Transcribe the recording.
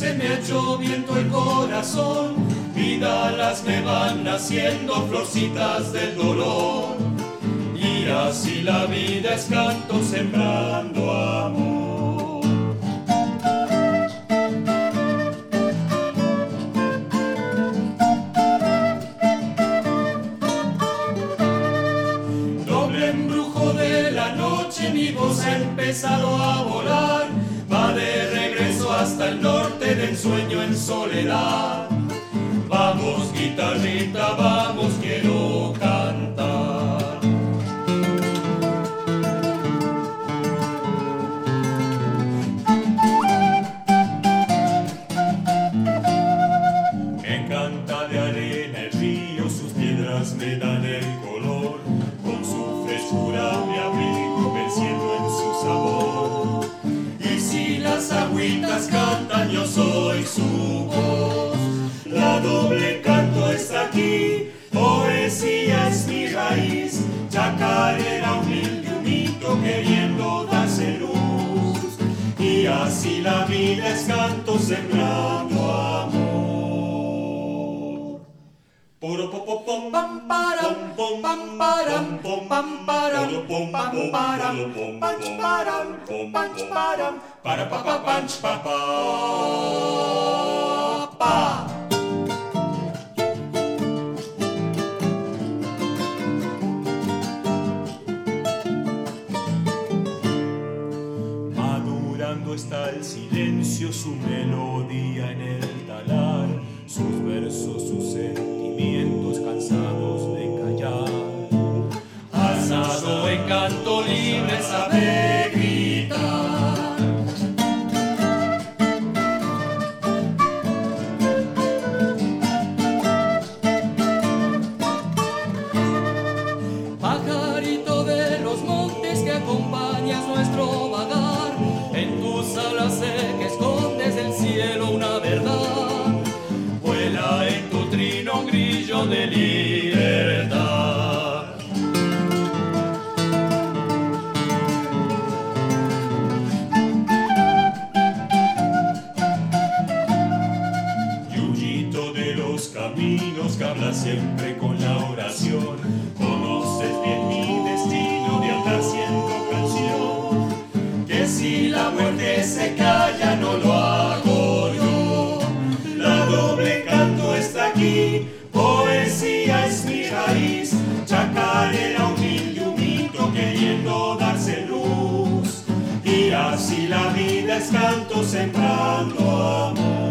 se me ha hecho viento el corazón, vidalas me van naciendo, florcitas del dolor. Y así la vida es canto sembrando amor. Doble embrujo de la noche, mi voz ha empezado a volar, va de regreso hasta el norte del sueño en soledad. Vamos guitarrita, vamos, quiero cantar. Me encanta de arena el río, sus piedras me dan el color, con su frescura me abrigo venciendo en su sabor. Y si las agüitas cantan, yo soy su voz. La doble canto está aquí, poesía es mi raíz, chacarera humilde, un mito queriendo darse luz. Y así la vida es canto sembrando amor. Puro pom pom pam param pom pam param pom pam param pom pam param panch param panch param para pa pa panch pa pa pa. Está el silencio, su melodía en el talar, sus versos, sus sentimientos cansados de callar. Alzado en canto libre sabe gritar. Pajarito de los montes que acompañas nuestro vagar, en tus alas sé que escondes del cielo una verdad. Vuela en tu trino un grillo de libertad. Yuyito de los caminos que habla siempre con la oración, conoces bien mi destino de andar siendo canción. Que si la muerte se calla no lo hago yo. La doble canto está aquí, poesía es mi raíz, chacarera humilde, un mito queriendo darse luz. Y así la vida es canto sembrando amor.